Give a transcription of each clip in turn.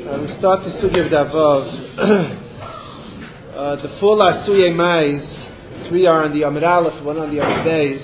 We start the Sugya of Davav. The full Asuye Mais, 3 are on the Amid Aleph, 1 on the Amid Beis,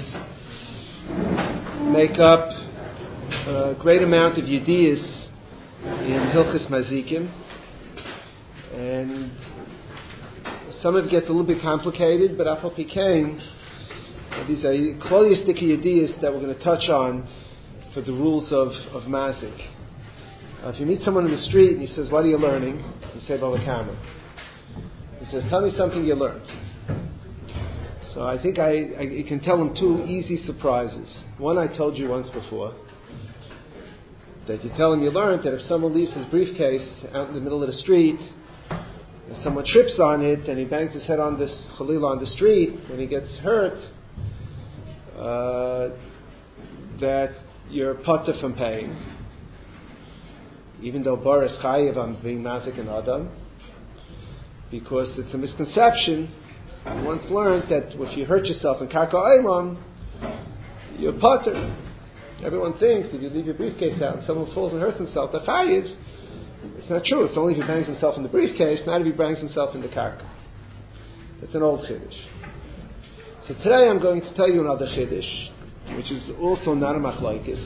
make up a great amount of Yediyas in Hilchis Mazikim, and some of it gets a little bit complicated, but Afal Pikain, these are Kloliastic Yediyas that we're going to touch on for the rules of Mazik. If you meet someone in the street and he says, "What are you learning?" You say, "Bava Kama." He says, "Tell me something you learned." So I think you can tell him 2 easy surprises. One I told you once before, that you tell him you learned that if someone leaves his briefcase out in the middle of the street, and someone trips on it and he bangs his head on this Khalil on the street, when he gets hurt, that you're potter from paying. Even though Bar is chayiv on being mazik and adam, because it's a misconception. I once learned that if you hurt yourself in karka olam, you're potter. Everyone thinks if you leave your briefcase out and someone falls and hurts himself, they're chayiv. It's not true. It's only if he bangs himself in the briefcase, not if he bangs himself in the karka. It's an old chiddush. So today I'm going to tell you another chiddush, which is also not a machlokes.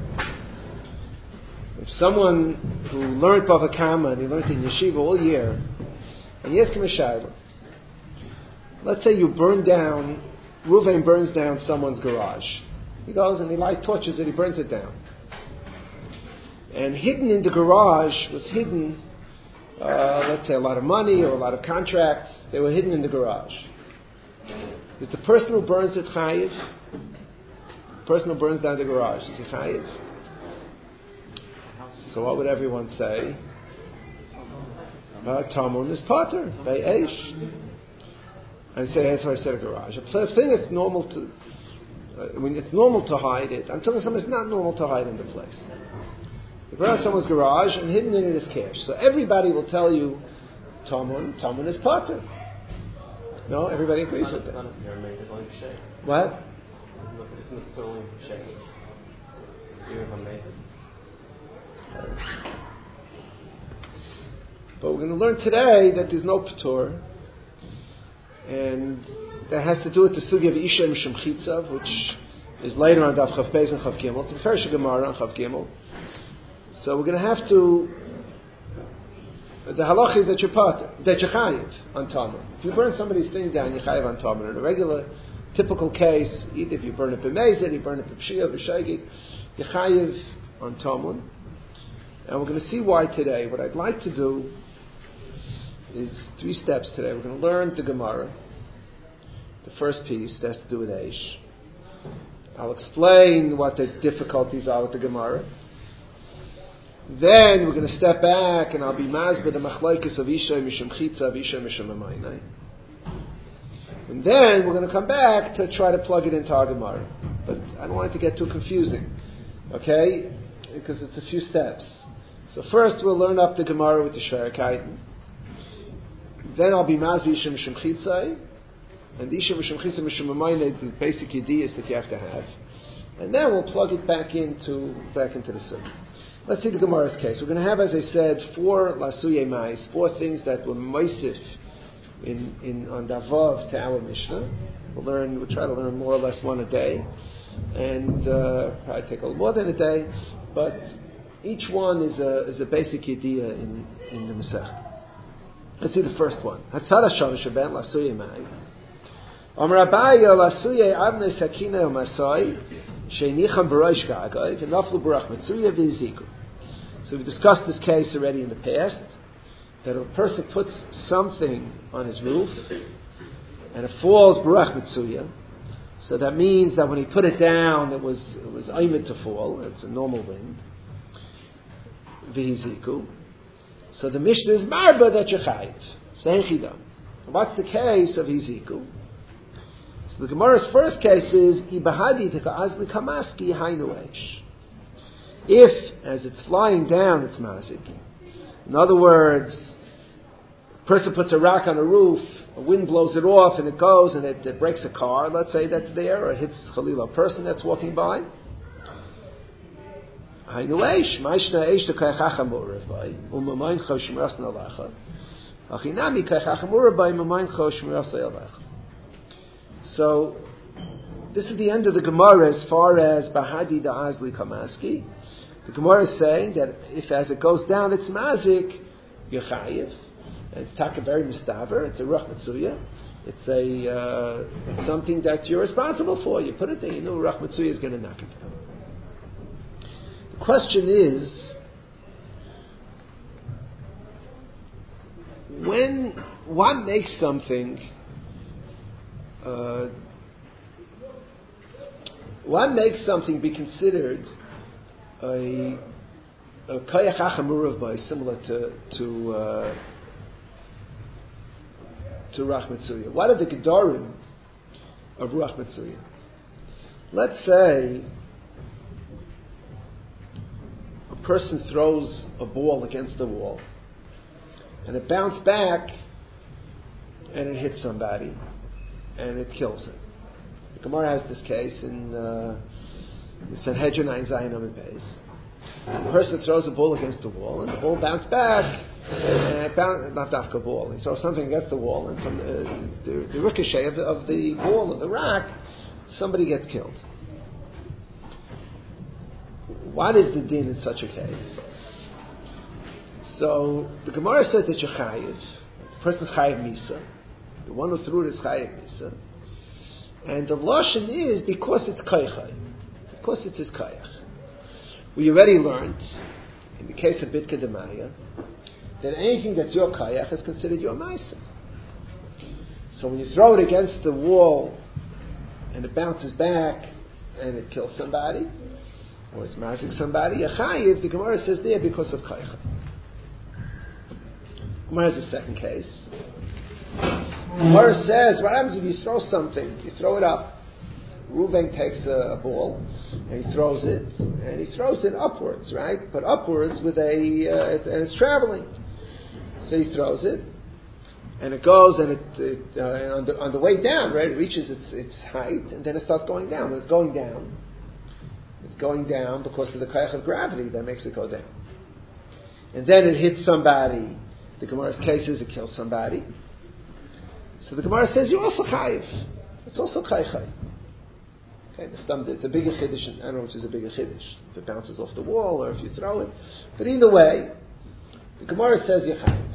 If someone who learned Bava Kama and he learned in yeshiva all year, and you ask him a shayla, let's say Ruvain burns down someone's garage. He goes and he lights torches and he burns it down. And hidden in the garage was hidden, let's say a lot of money or a lot of contracts. They were hidden in the garage. Is the person who burns it chayiv? The person who burns down the garage, is he chayiv? So what would everyone say? Tamun is potter by Eish. And say that's why I said a garage. A thing that's normal to, it's normal to hide it. I'm telling someone it's not normal to hide in the place. You burn out someone's garage and hidden in it is cash. So everybody will tell you Tamun is potter. No, everybody agrees with that. What? But we're going to learn today that there's no patur, and that has to do with the sugya of Isha Mishum Chitzav, which is later on Daf Chav Beis and Chav Gimel. It's the first Gemara on Chav Gimel. So we're going to have to. The halach is that you're chayiv on Tamar. If you burn somebody's thing down, you're chayiv on Tamar. In a regular, typical case, either if you burn it b'mezid, you burn it b'pshiyah, b'shagig, you're chayiv on Tamar. And we're going to see why today. What I'd like to do is 3 steps today. We're going to learn the Gemara. The first piece that has to do with Eish. I'll explain what the difficulties are with the Gemara. Then we're going to step back and I'll be mazbeh the machlokes of Isha Mishum Chitzav, Isha Mishum Amaynai. And then we're going to come back to try to plug it into our Gemara. But I don't want it to get too confusing. Okay? Because it's a few steps. So first we'll learn up the Gemara with the Shverakaiten. Then I'll be mazbeh Isha Mishum Chitzai. And Isha Mishum Chitzav Mishum Amaynai, the basic ideas that you have to have. And then we'll plug it back into the Sunnah. Let's see the Gemara's case. We're going to have, as I said, 4 Lasuye Mais, 4 things that were Moisif on Davav to our Mishnah. We'll try to learn more or less 1 a day. And probably take a little more than a day. But each one is a basic idea in the Masech. Let's see the first one. Hatzara Shalosh Ben Lasuye Mai. Amar Abaya Lasuye Avnei Sakina Umasai Sheinicham Barosh Gagay V'Naflu Barach Matzuya V'Yiziku. So we've discussed this case already in the past, that if a person puts something on his roof and it falls Barach Mitzuya, so that means that when he put it down it was aimed to fall, it's a normal wind, V'Yiziku. So the Mishnah is Marba that you're chayiv. Seichidam. What's the case of Yiziku? So the Gemara's first case is Ibahadi Teka'azli Kamaski Hainu Eish. If, as it's flying down, it's mazik. In other words, a person puts a rock on a roof, a wind blows it off, and it goes and it breaks a car, let's say that's there, or it hits Khalil, a person that's walking by. Hainu eish, ma'ishna eish to kaychacha mu'rev by, u'mamayincho shmiras nalacha. Achinami kaychacha mu'rev by, u'mamayincho shmiras nalacha. So, this is the end of the Gemara as far as Bahadi Da'azli Kamaski. The Gemara is saying that if as it goes down it's mazik, you're chayiv. And it's taka very mistaver, it's a ruch mitzuya. It's something that you're responsible for. You put it there, you know ruch mitzuya is going to knock it down. The question is, what makes something be considered a kayach achamurav by similar to Rach Mitzuya? What are the gedarim of Rach Mitzuya? Let's say a person throws a ball against the wall and it bounced back and it hit somebody and it kills him. The Gemara has this case in the Sanhedrin Ein Zayin Amud Beis. The person throws a ball against the wall and the ball bounced back. Not dafka ball. He throws something against the wall, and from the ricochet of the ball of the rock, somebody gets killed. What is the din in such a case? So the Gemara says that you're chayiv. The person's chayiv misa. The one who threw it is chayiv misa. And the lashon is because it's kaychay, because it's his kayach. We already learned in the case of Bitka Demaya that anything that's your kayach is considered your ma'isa. So when you throw it against the wall and it bounces back and it kills somebody, or it's mazik somebody, a chayiv, the Gemara says there because of kayach. Gemara has a second case. Gemara says, what happens if you throw something? You throw it up. Reuven takes a ball and he throws it, and he throws it upwards, right? But upwards with and it's traveling. So he throws it, and it goes, and on the way down, right? It reaches its height, and then it starts going down. When it's going down because of the kayach of gravity that makes it go down. And then it hits somebody. The Gemara's case is it kills somebody. So the Gemara says you're also chayiv. It's also kaychay. Okay, it's a bigger chiddush. I don't know which is a bigger chiddush. If it bounces off the wall or if you throw it. But either way, the Gemara says you're chayiv.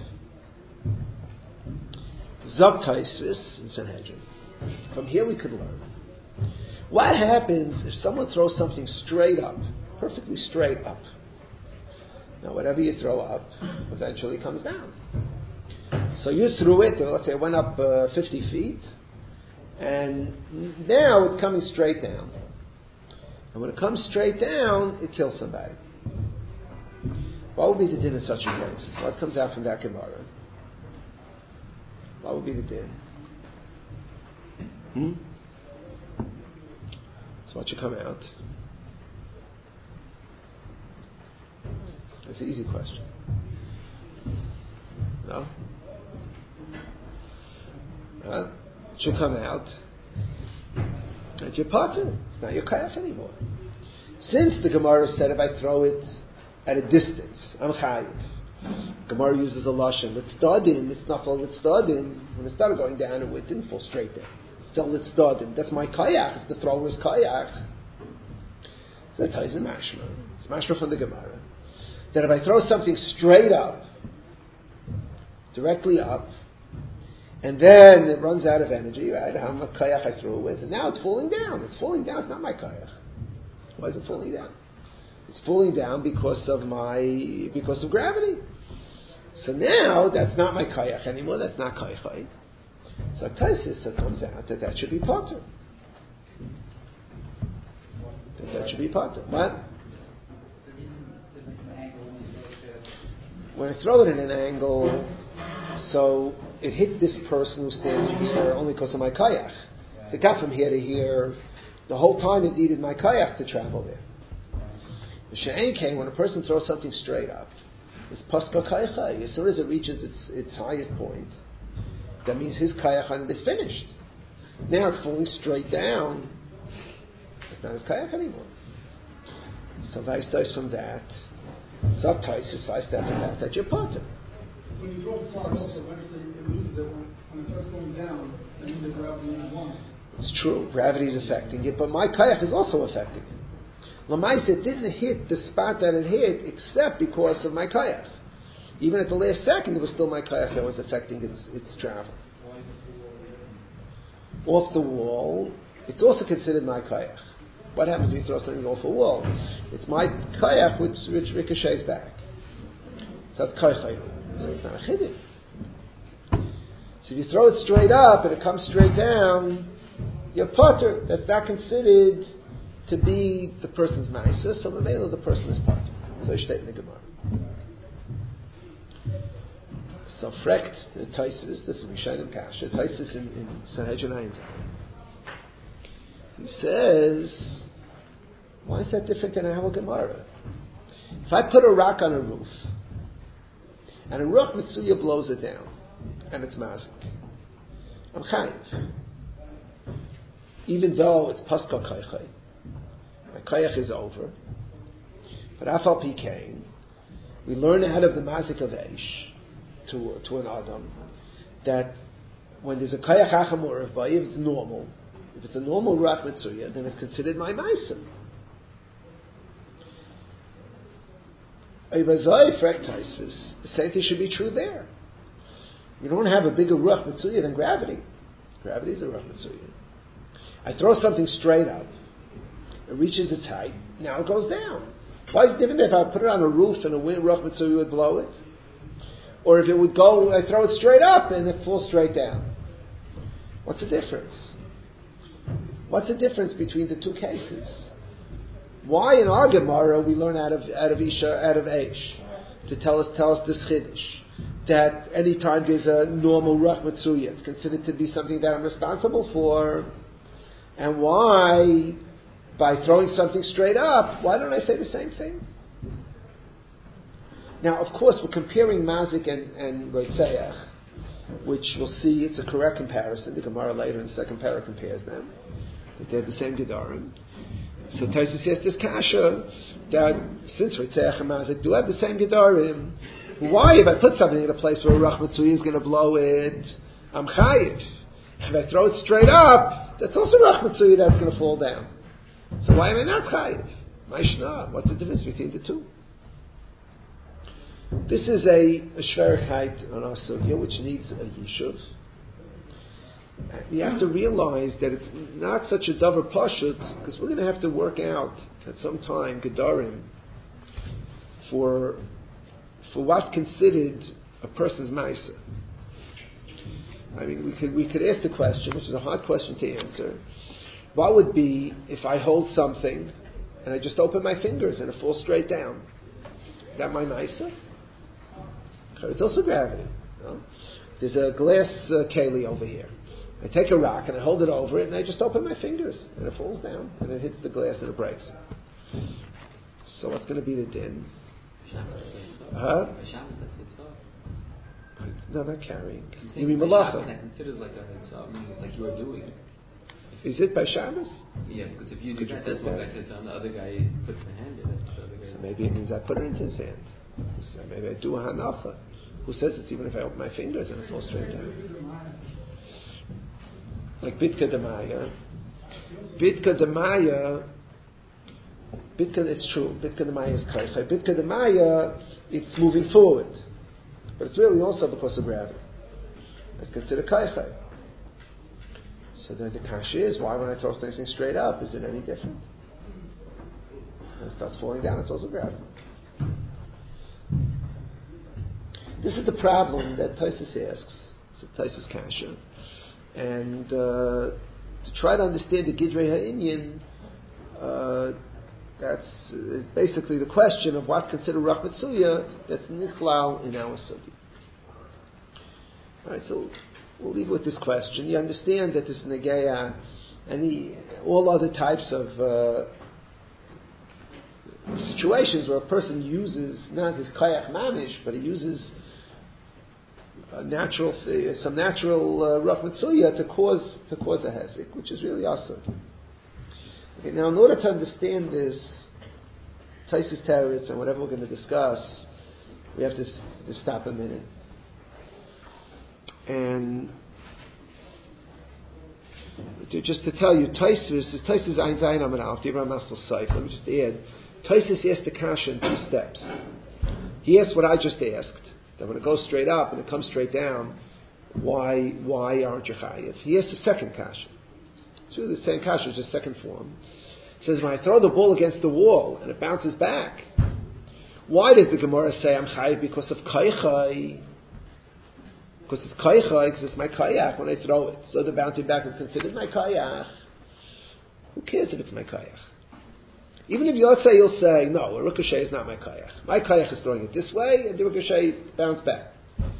Zok Taisus in Sanhedrin. From here we could learn. What happens if someone throws something straight up, perfectly straight up? Now whatever you throw up eventually comes down. So you threw it, let's say it went up 50 feet, and now it's coming straight down. And when it comes straight down, it kills somebody. What would be the din in such a case? What comes out from that Gemara? What would be the din? So what should come out? That's an easy question. No? It should come out that you're potter. It's not your kayach anymore. Since the Gemara said if I throw it at a distance, I'm chayiv. Gemara uses a lashon. Litzadim, it's not for litzadim. When it started going down, it didn't fall straight down. It's still litzadim. That's my kayach. It's the thrower's kayach. So that ties in mashma. It's mashma from the Gemara. That if I throw something straight up, directly up, and then it runs out of energy, right? How much kayach I threw it with, and now it's falling down. It's falling down. It's not my kayach. Why is it falling down? It's falling down because of gravity. So now that's not my kayach anymore. That's not kayach. So Taisus, it comes out that should be potter. That should be potter. What? When I throw it in an angle, so it hit this person who's standing here only because of my kayach. So it got from here to here. The whole time it needed my kayach to travel there. The she'ein came when a person throws something straight up. It's paska kayach. As soon as it reaches its highest point, that means his kayach on it is finished. Now it's falling straight down. It's not his kayach anymore. So Vaistais from that. Subtais is Vaistais from that you're potter. When you throw it far, also eventually it loses it. When it starts going down, that means the gravity is one. It's true, gravity is affecting it, but my kayak is also affecting it. Lamais, it didn't hit the spot that it hit except because of my kayak. Even at the last second, it was still my kayak that was affecting its travel. Off the wall, it's also considered my kayak. What happens when you throw something off a wall? It's my kayak which ricochets back. So it's kayak. So it's not a chiddush. So if you throw it straight up and it comes straight down, you're potter. That's not considered to be the person's ma'isa, so the person is potter. So you state in the Gemara. So frekt the Taisus, this is Rishonim Kasha, Taisus in Sanhedrin Ayin. He says, why is that different than our Gemara? If I put a rock on a roof, and a Ruach Mitzuya blows it down, and it's mazik, I'm chayiv. Even though it's paskal kaychay, my kayach is over, but afal pikein, we learn out of the mazik of Eish to an Adam that when there's a kayach achamur, if it's normal, if it's a normal Ruach Mitzuya, then it's considered my ma'isa. The same thing should be true there. You don't have a bigger Ruach Mitzuya than gravity. Gravity is a Ruach Mitzuya. I throw something straight up, it reaches its height, now it goes down. Why is it different if I put it on a roof and a wind Ruach Mitzuya would blow it? Or if it would go, I throw it straight up and it falls straight down. What's the difference? What's the difference between the two cases? Why in our Gemara we learn out of Eish to tell us this chiddush that any time there's a normal Ruach Mitzuya, it's considered to be something that I'm responsible for, and why by throwing something straight up, why don't I say the same thing? Now, of course, we're comparing Mazik and Reitzeach, which we'll see it's a correct comparison. The Gemara later in the second parah compares them. That they have the same Gedarim. So Taisus says this kasha that since Reitzeach and Mazik do have the same Gedarim, why if I put something in a place where a Ruach Mitzuya is going to blow it, I'm chayiv. If I throw it straight up, that's also Ruach Mitzuya that's going to fall down. So why am I not chayiv? Maishna, what's the difference between the two? This is a shverigkeit on our sugya which needs a yishuv. You have to realize that it's not such a davar pashut because we're going to have to work out at some time gedarim for what's considered a person's ma'isa. I mean, we could ask the question, which is a hard question to answer. What would be if I hold something and I just open my fingers and it falls straight down? Is that my ma'isa? It's also gravity. No? There's a glass keli over here. I take a rock and I hold it over it and I just open my fingers and it falls down and it hits the glass and it breaks. So what's going to be the din? No, not carrying. You mean malacha? That considers like a hitzah, meaning it's like you are doing it. Is it by Shabbos? Yeah, because if you do that, that's one guy sits on, the other guy puts the hand in it. So maybe it means I put it into his hand. So maybe I do a hanacha. Who says it's even if I open my fingers and it falls straight down? Like Bitka Demaya. Bitka Demaya, it's true. Bitka Demaya is kaichai. Bitka Demaya, it's moving forward. But it's really also because of gravity. It's considered kaichai. So then the kasha is, why when I throw something straight up, is it any different? When it starts falling down, it's also gravity. This is the problem that Taisus asks. It's a Taisus kasha. And to try to understand the Gidrei HaInyan, that's basically the question of what's considered Ruach Mitzuya that's nichlal in our study. Alright, so we'll leave with this question. You understand that this Negeya and all other types of situations where a person uses not his Kayach Mamish, but he uses some natural Ruach Mitzuya to cause a hezek, which is really awesome. Okay, now in order to understand this, Taisus Teretz and whatever we're going to discuss, we have to stop a minute. And just to tell you, Taisus Ein Zayin Amin Alf, Dibra Masel Saif. Let me just add, Taisus asked the kasha in 2 steps. He asked what I just asked, that when it goes straight up and it comes straight down, why aren't you chayiv? He asked the second kasha. It's really the same kasha, just second form. He says, when I throw the ball against the wall and it bounces back, why does the Gemara say I'm chayiv? Because of kaichai. Because it's kaichai, because it's my kayach when I throw it. So the bouncing back is considered my kayach. Who cares if it's my kayach? Even if you'll say, no, a ricochet is not my kayach. My kayach is throwing it this way, and the ricochet bounce back.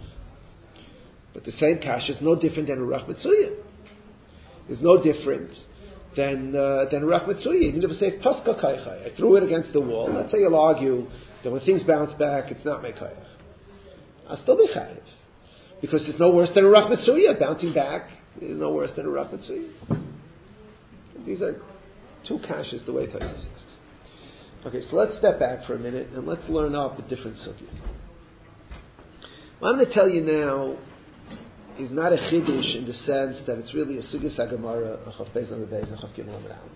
But the same kasha is no different than a Ruach Mitzuya. It's no different than a Ruach Mitzuya. Even if I say Paska Kaichai, I threw it against the wall, let's say you'll argue that when things bounce back, it's not my kayach. I'll still be chayiv. Because it's no worse than a Ruach Mitzuya. Bouncing back is no worse than a Ruach Mitzuya. These are 2 kashas the way Taisus asks. Okay, so let's step back for a minute and let's learn up a different subject. What I'm going to tell you now is not a chiddush in the sense that it's really a sugis hagemara, a chav beis on the beis, a chav gimel on the aleph.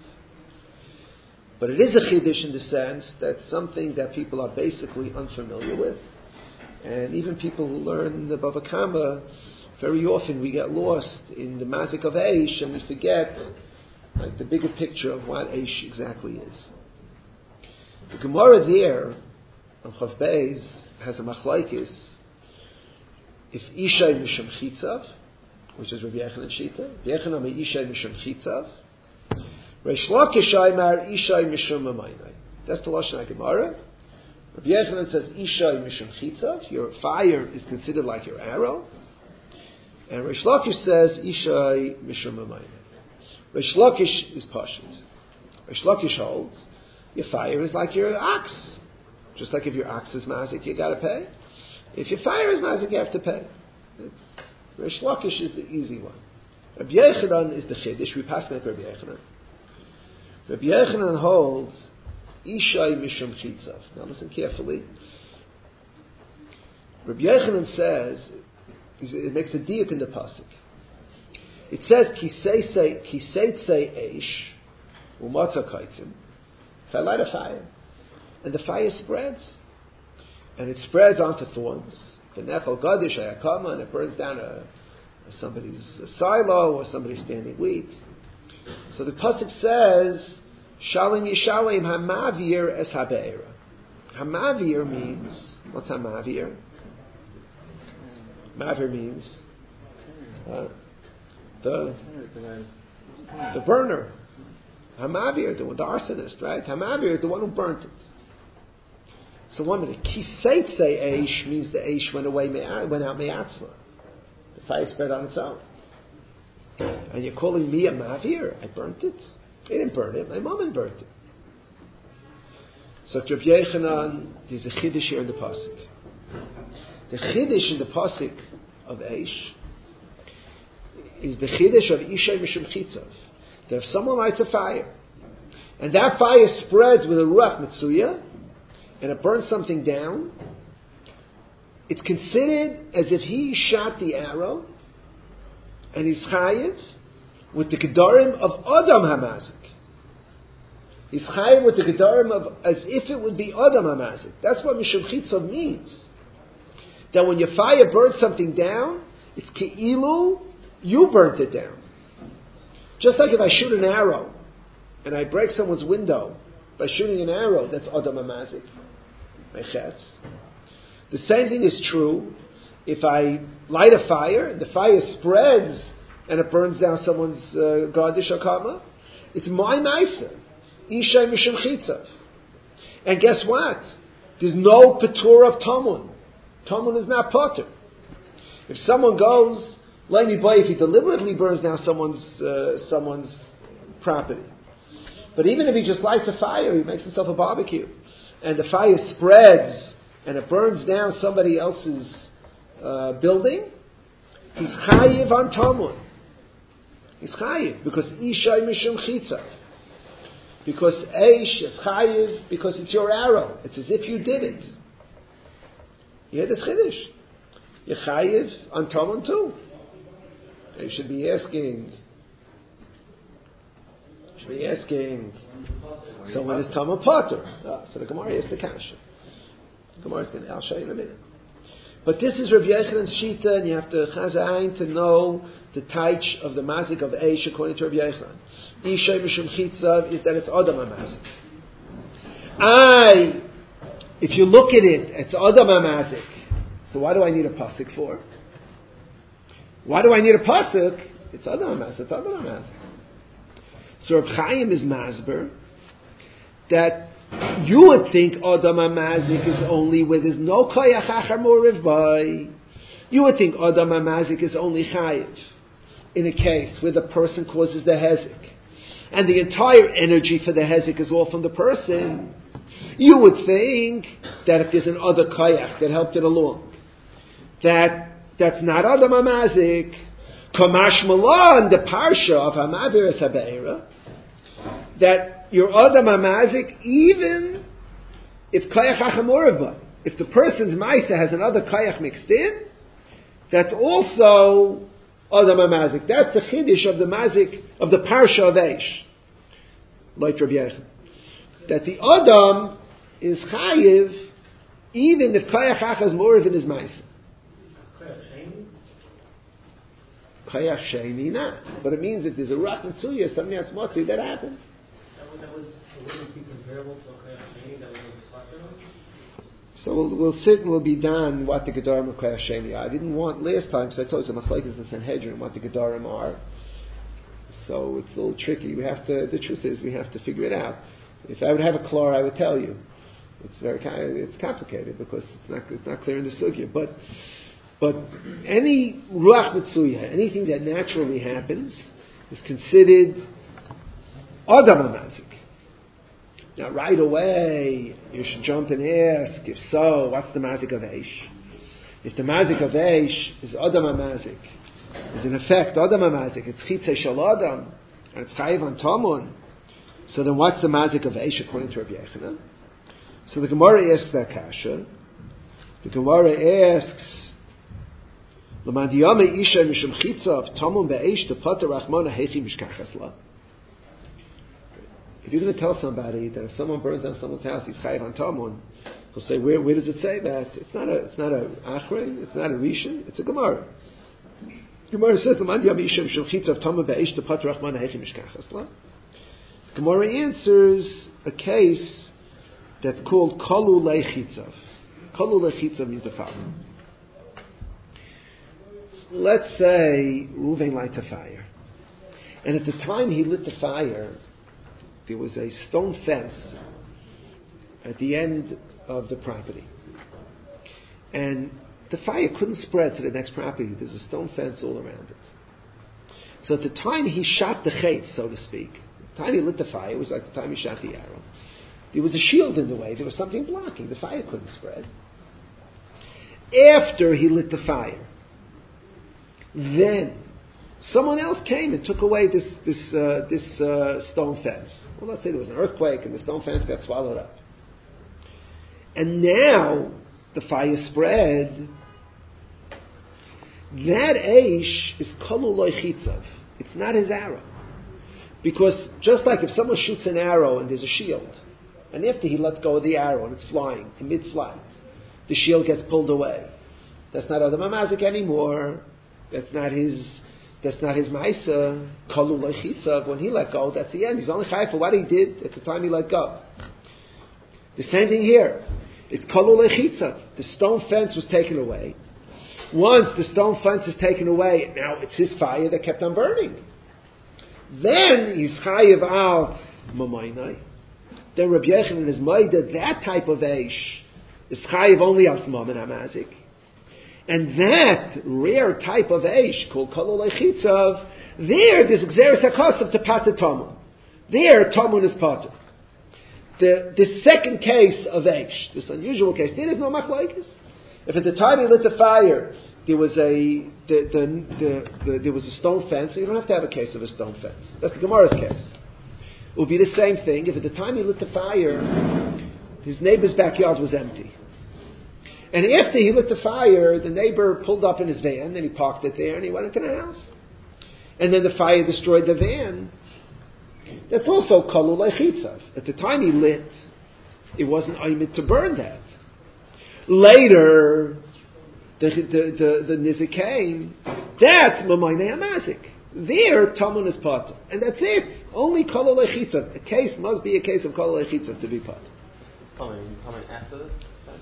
But it is a chiddush in the sense that something that people are basically unfamiliar with. And even people who learn the Bava Kama, very often we get lost in the mazik of Eish and we forget like the bigger picture of what Eish exactly is. The Gemara there, on Chav Beis, has a machlaikis. If Ishay Misham Chitzav, which is Rabbi Yechanan Shita, Rabbi Yechanan me Ishay Misham Chitzav, Reish Lakish Mar Ishay Misham Mamainai. That's the Lashon HaGemara. Rabbi Yechanan says Ishay Misham Chitzav, your fire is considered like your arrow. And Reish Lakish says Ishay Misham Mamainai. Reish Lakish is Pashut. Reish Lakish holds your fire is like your ox. Just like if your ox is mazik, you got to pay. If your fire is mazik, you have to pay. Reish Lakish is the easy one. Rabbi Yechanan is the chiddush. We pass like Rabbi Yechanan. Rabbi Yechanan holds Ishay Mishum Chitzav. Now listen carefully. Rabbi Yechanan says, it makes a diuk in the pasuk. It says Kisei Eish Umatza Kaitzim. If I light a fire, and the fire spreads, and it spreads onto thorns, the nechal gadish ayakama, and it burns down somebody's silo or somebody's standing wheat. So the pasuk says, Shalim Yishalim Hamavir es Habeira. Hamavir means, what's Hamavir? Mavir means the burner. Hamavir, the arsonist, right? Hamavir, the one who burnt it. So 1 minute. Kiseitze Eish means the Eish went out me'atzma. The fire spread on its own. And you're calling me a Mavir? I burnt it? I didn't burn it. My mom burnt it. So Rabbi Yechanan, there's a chiddush here in the pasuk. The chiddush in the pasuk of Eish is the chiddush of Ishay Mishum Chitzav. That if someone lights a fire, and that fire spreads with a Ruach Mitzuya, and it burns something down, it's considered as if he shot the arrow, and he's chayiv with the Gedarim of Adam HaMazik. He's chayiv with the Gedarim of, as if it would be Adam HaMazik. That's what Mishum Chitzav means. That when your fire burns something down, it's ke'ilu, you burnt it down. Just like if I shoot an arrow, and I break someone's window by shooting an arrow, that's Adam HaMazik. The same thing is true if I light a fire and the fire spreads and it burns down someone's gardish akama. It's my ma'isa, Ishay Mishum Chitzav. And guess what? There's no patur of tamun. Tamun is not patur. If someone goes, if he deliberately burns down someone's property. But even if he just lights a fire, he makes himself a barbecue, and the fire spreads and it burns down somebody else's building, he's chayiv on tamun. He's chayiv because Ishay Mishum Chitzav. Because Eish is Chayiv, because it's your arrow. It's as if you did it. You hear this Chiddush? You're Chayiv on Tomon too. You should be asking, so when is Tomon Potter? So the Gemara is the Kasha. I'll show you in a minute. But this is Rabbi Yochanan's Shita, and you have to Chazayin to know the taich of the mazik of Eish according to Rabbi Yochanan. Ishay Mishum Chitzav is that it's Adam HaMazik. If you look at it, it's Adam HaMazik. So why do I need a pasuk for? Why do I need a pasuk? It's Adam HaMazik. It's Adam HaMazik. So Reb Chaim is masber that you would think Adam HaMazik is only where there's no koyach achar morev by. You would think Adam HaMazik is only chayiv in a case where the person causes the hezek, and the entire energy for the hezek is all from the person. You would think that if there's an other koyach that helped it along, that's not Adam HaMazik. Kamash Malan, the parsha of Hamaviras HaBe'era, that your Adam HaMazik, even if Kayach Achamorava, if the person's Maisa has another Kayach mixed in, that's also Adam HaMazik. That's the Chiddush of the Mazik, of the Parsha of Eish. Like Rabbi Yechon. That the Adam is Chayiv, even if Kayach Achamorava is Maisa. Kayach Sheni, not. But it means if there's a Rat Mitzuya, something that's Motzi, that happens. So we'll sit and we'll be done what the Gedarim of Kayach Sheni are. I didn't want last time, because I told you the Machlekes and Sanhedrin what the Gedarim are. So it's a little tricky. The truth is, we have to figure it out. If I would have a klor, I would tell you. It's complicated because it's not clear in the sugya. But any ruach mitzuya, anything that naturally happens, is considered Adam HaMazik. Now, right away, you should jump and ask, if so, what's the mazik of Eish? If the mazik of Eish is Adam HaMazik, is in effect Adam HaMazik, it's Chitzei Shal Adam, and it's Chayiv on Tomon, so then what's the mazik of Eish according to Rabbi Yochanan? So the Gemara asks that kasha. The Gemara asks, if you're going to tell somebody that if someone burns down someone's house, he's chayiv on tamon, he'll say, where does it say that? It's not a achrein, it's not a rishon, it's a Gemara. Gemara says, Gemara answers a case that's called kalu leichitzav. Kalu leichitzav means the following. Let's say Reuven lights a fire, and at the time he lit the fire, there was a stone fence at the end of the property, and the fire couldn't spread to the next property. There's a stone fence all around it. So at the time he shot the chet, so to speak, the time he lit the fire, it was like the time he shot the arrow, there was a shield in the way, there was something blocking, the fire couldn't spread. After he lit the fire, then someone else came and took away this stone fence. Well, let's say there was an earthquake and the stone fence got swallowed up. And now the fire spread. That Eish is kalu lo chitzav. It's not his arrow. Because just like if someone shoots an arrow and there's a shield, and after he lets go of the arrow and it's flying in mid-flight, the shield gets pulled away. That's not Adam HaMazik anymore. That's not his ma'isa. Kalu leichitzav. When he let go, that's the end. He's only chayav for what he did at the time he let go. The same thing here. It's kalu leichitzav. The stone fence was taken away. Once the stone fence is taken away, now it's his fire that kept on burning. Then he's chayav out mamaynai. Then Rabbi Yochanan is maida. That type of eish is chayav only al Zman HaMazik. And that rare type of eish called kalu leichitzav, there's exeris hakasav to pater tamun. There, tamun is pater. The second case of eish, this unusual case, there is no machlokes. If at the time he lit the fire, there was there was a stone fence, so you don't have to have a case of a stone fence. That's the Gemara's case. It would be the same thing if at the time he lit the fire, his neighbor's backyard was empty. And after he lit the fire, the neighbor pulled up in his van and he parked it there and he went into the house. And then the fire destroyed the van. That's also kalul lechitzav. At the time he lit, it wasn't aimid to burn that. Later, the nizik came. That's mamayne hamazik. There, tamun is patur, and that's it. Only kalul lechitzav. A case must be a case of kalul lechitzav to be patur. Tamun after this?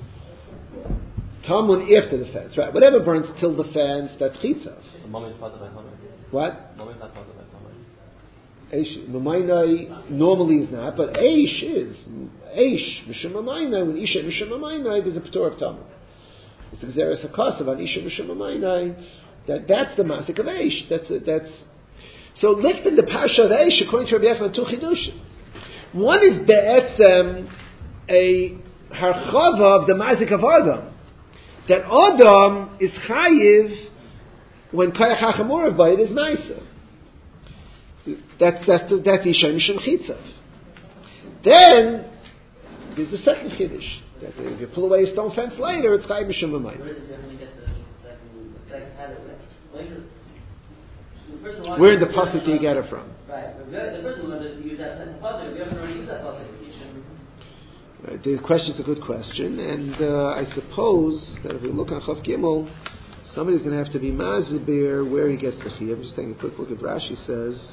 Tamun after the fence, right? Whatever burns till the fence, that's chitzav. Mum is patur by tamun. What? Mum is not patur by tamun. Eish, Mamainai normally is not, but Eish is. Eish, Mishum Mamainai, when Isha Mishum Mamainai, there's a P'tor of Tamun. It's a Gzeres HaKasav on Isha Mishum Mamainai, that's the Masik of Eish. So, lifting the Pasha of Eish, according to Rabbi Yechon, two Chidushim. One is Be'etzem, a Harchava of the Masik of Adam. That Adam is Chayiv when Kayach HaChamurav by it is Maisa. That's Isha Mishum Chitzav. Then there's the second Chiddush that if you pull away a stone fence later, it's Chayiv Mishum Mamayna. Where in the pasuk do you get it from? Right, the first one wanted to use that second pasuk. We haven't already used that pasuk. The question's a good question, and I suppose that if we look on Chav Gimel, somebody's going to have to be mazibir where he gets the chiyuv. I'm just taking a quick look at Rashi says.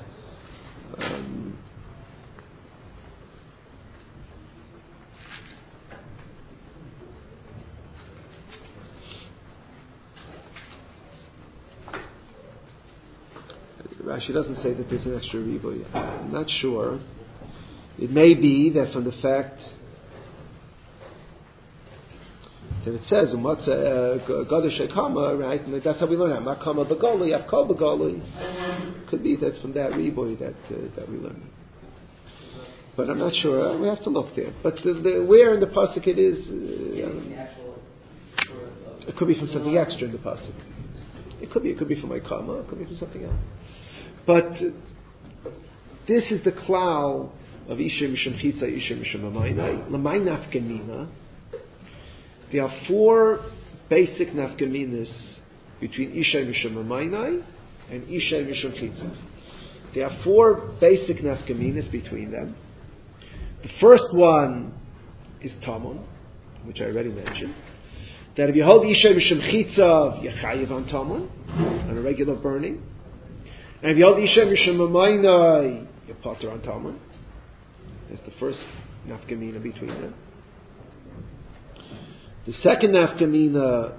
Rashi doesn't say that there's an extra riboy. I'm not sure. It may be that from the fact that it says Gadosh Kama, right? And that's how we learn that. Makama Bagoli, Avkol Bagoli. Could be that's from that riboy that we learn. But I'm not sure. We have to look there. But where in the pasuk it is, it could be from something extra in the pasuk. It could be from my Kama. It could be from something else. But this is the klal of Isha Mishum Chitza, Isha Mishum Mamainai. L'may nafkamina. There are four basic nafkaminas between Isha Mishum Mamainai and Isha Mishum Chitza. There are four basic nafkaminas between them. The first one is Tamun, which I already mentioned. That if you hold Isha Mishum Chitza, you're chayiv on Tamun, on a regular burning. And if you hold Isha Mishum Mamainai, you're patur on Tamun. That's the first nafkamina between them. The second nafkamina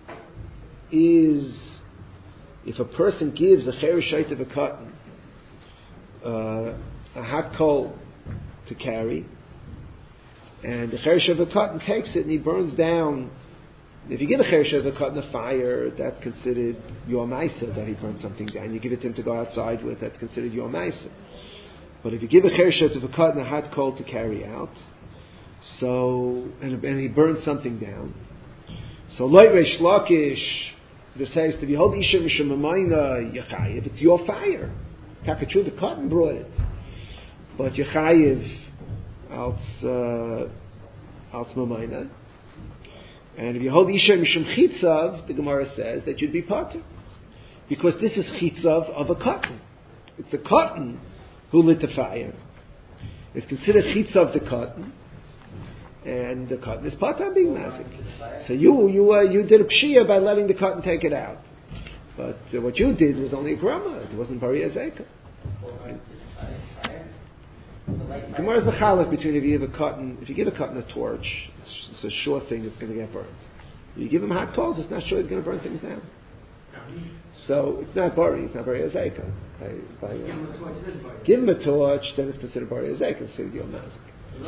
is if a person gives a cherishite of a cotton, a hot coal to carry, and the cherish of a cotton takes it and he burns down. If you give a cherish of a cotton a fire, that's considered your maisa, that he burned something down. You give it to him to go outside with, that's considered your maisa. But if you give a cherish of a cotton a hot coal to carry out, so and he burns something down, so loy reish lakish, this says to behold Isha Mishum Mamaina Yechayiv, it's your fire. Takatru, the cotton brought it, but Yechayiv out Mamaina. And if you hold Isha Mishum Chitzav, the Gemara says that you'd be patur, because this is Chitzav of a cotton. It's the cotton who lit the fire. It's considered Chitzav of the cotton, and the cotton is patur being mazik. So you did a pshia by letting the cotton take it out, but what you did was only a grama. It wasn't bari azeka. Gemara is mechalef between if you give a cotton a torch, it's a sure thing it's going to get burned. If you give him hot coals, it's not sure he's going to burn things down. So it's not bari, it's not bari azeka. Give him a torch, then it's considered bari azeka, it's considered yom nazik.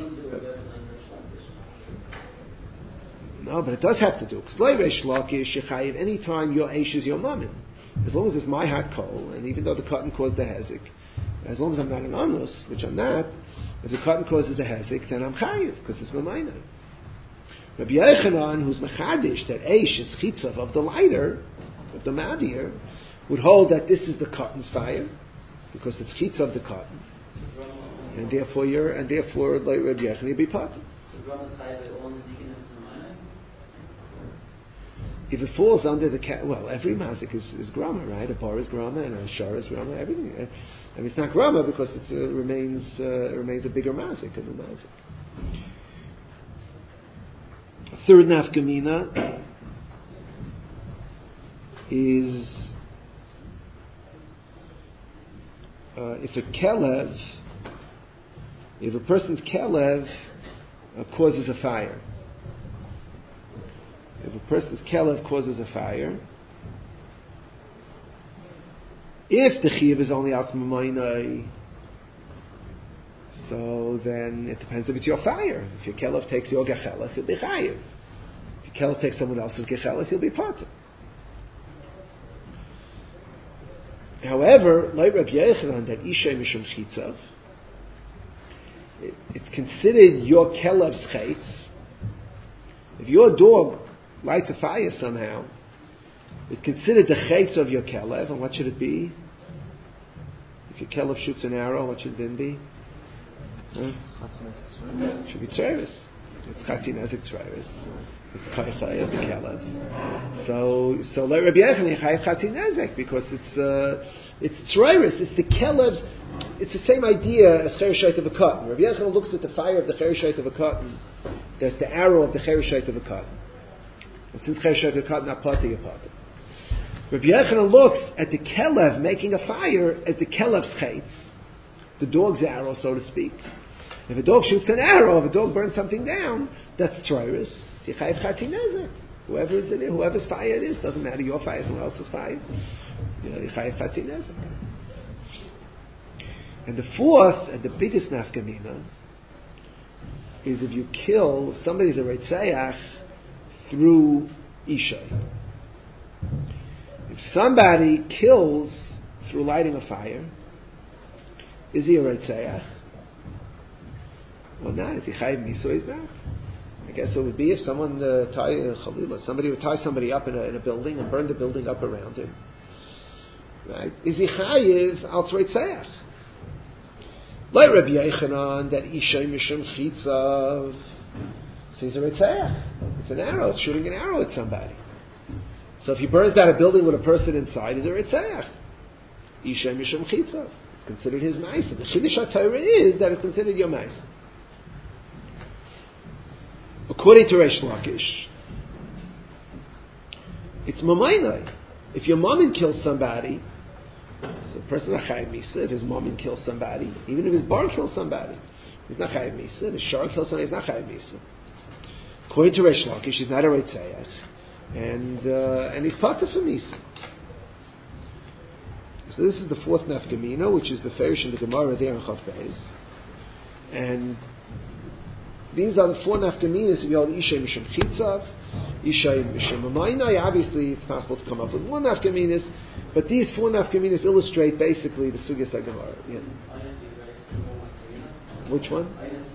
No, but it does have to do. Because loy reish lakish yechayiv, any time your eish is your mammon, as long as it's my hot coal, and even though the cotton caused the hezek, as long as I'm not an anus, which I'm not, if the cotton causes the hezek, then I'm chayiv, because it's mamayna. Rabbi Yochanan, who's mechadish, that eish is chitzav of the lighter, of the mavir, would hold that this is the cotton's fire, because it's chitzav of the cotton. and therefore like Rabbi Yechon, you'll be part. If it falls under the every mazik is grama, right? A bar is grama and a shar is grama. Everything, and it's not grama because it remains a bigger mazik than the mazik. Third nafkamina is if a person's kelev causes a fire. If a person's kelev causes a fire, if the chiyuv is only atzma maynai, so then it depends if it's your fire. If your kelev takes your gechelas, you'll be chayiv. If your kelev takes someone else's gechelas, you'll be pater. However, like Rabbi Yochanan, that ishay mishum chitzav, it's considered your kelev's chaitz. If your dog lights a fire somehow, it's considered the chaitz of your kelev, and what should it be? If your kelev shoots an arrow, what should it then be? It should be tzeres. It's chatzinezik tzeres. It's kaichai of the kelev. So like Rabbi Yochanan, chayv chatzinezik, because it's tzeres. It's the kelev's. It's the same idea as cherishayt of a cotton. Rabbi Yochanan looks at the fire of the cherishayt of a cotton. There's the arrow of the cherishayt of a cotton. And since cherishayt of a cotton, not party of party. Rabbi Yochanan looks at the kelev making a fire as the kelev's chaitz, the dog's arrow, so to speak. If a dog shoots an arrow, if a dog burns something down, that's tzeres. Whoever's fire it is, doesn't matter your fire, someone else's fire. And the fourth and the biggest nafkamina is if you kill, if somebody's a reitzeach through ishay. If somebody kills through lighting a fire, is he a reitzeach? Well, not. Is he chayiv miso? He's not. I guess it would be if someone somebody would tie somebody up in a building and burn the building up around him. Right? Is he chayiv al reitzeach? Like Rabbi Yochanan, that ishay mishum chitzav, so he's a reitzeach. It's an arrow. It's shooting an arrow at somebody. So if he burns down a building with a person inside, he's a reitzeach. Ishay mishum chitzav. It's considered his ma'isa. The chiddush HaTorah is that it's considered your ma'isa. According to Reish Lakish, it's mamaynai. If your mammon kills somebody, so a person is not chayiv misa. If his mammon kills somebody, even if his bar kills somebody, he's not chayiv misa. If his shar kills somebody, he's not chayiv misa. According to Reish Lakish, he's not a reitzeach, and he's part of a misa. So this is the fourth nafkamina, which is beferish in the Gemara there in Chav Beis, and these are the four nafkaminas. If you hold ishay mishum chitzav, ishay mishum amaynai, obviously it's possible to come up with more nafkaminas, but these four nafkaminas illustrate basically the sugyas Gemara. Yeah. Which one?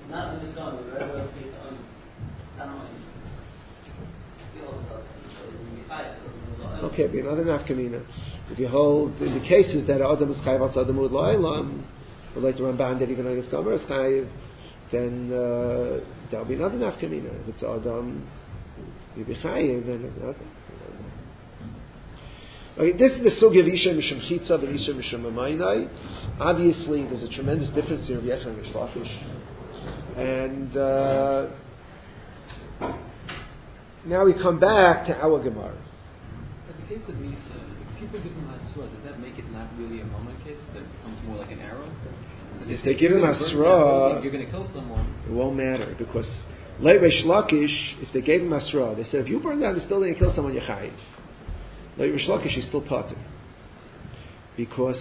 Okay, but another nafkamina. If you hold in the cases that Adam is chayiv al tzadamud la'ilam, or like the Ramban that even on his Gemara is chayiv, then there'll be another nafkamina. If it's Adam, you'll be chayiv, then another. Okay, this is the sugya of ishay mishum chitzav and ishay mishum amaynai. Obviously, there's a tremendous difference here of Yechon and Reish Lakish. And now we come back to our Gemara. In the case of Misa, if people give him Hasra, does that make it not really a moment case? That it becomes more like an arrow? If they give him Hasra, you're going to kill someone. It won't matter, because like Reish Lakish, if they gave him Hasra, they said, if you burn down this building and kill someone, you're chayiv. Like Reish Lakish, he's still pater. Because